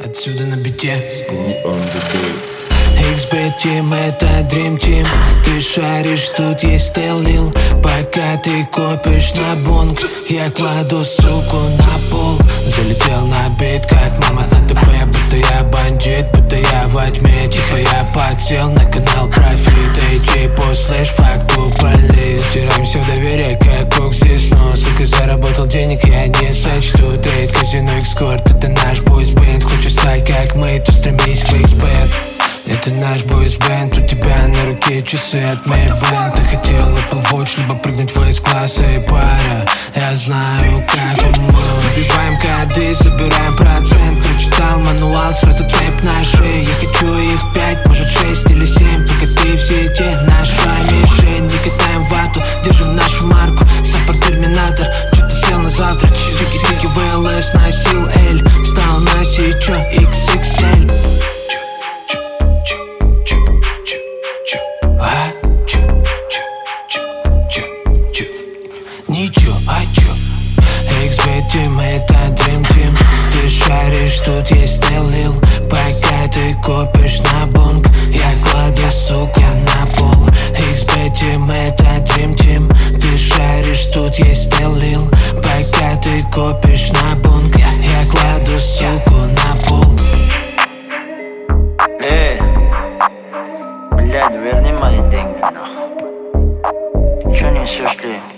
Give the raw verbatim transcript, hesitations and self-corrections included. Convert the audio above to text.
Отсюда на бите School on the beat. икс би Team, это Dream Team. Ты шаришь, тут есть Теллил. Пока ты копишь на бонг, я кладу суку на пол. Залетел на бит, как мама на ТП. Будто я бандит, будто я во тьме. Тихо я подсел на канал Профит. Эй, джей, послэш, факту полез. Стираемся в доверие, как кокс здесь. Но сколько заработал денег, я не сочту. Трейд, казино, экскорт, это наш бойсбенд. Хочешь стать как мы, то стремись в икс-бэнд. Это наш бойсбенд, у тебя на руке часы от Мэйбэнд. Ты хотел Apple Watch, либо прыгнуть в эс-класс. Эй, пара, я знаю, как мы убиваем коды, забираем процент. Прочитал мануал, сразу цепь на шее. Я хочу их пять, может шесть или семь. Пока ты в сети, наша мишень. Не катаем вату, держим нашу марку. Саппорт терминатор, что-то сел на завтрак. Чики-чики, ви эл эс носил L. Стал носить, чё, икс икс эль. А? Чё, чё, чё, чё, чё? Ничего, а чё? икс би Team, это Dream Team. Ты шаришь, тут есть Теллил. Пока ты копишь на бонг, я кладу, сука, на пол. икс би Team, это Dream Team. Ты шаришь, тут есть Теллил. Пока ты копишь на бонг, я кладу, суку, на пол. Эй, блядь, верни мои деньги, нахуй. Чё несешь, ли?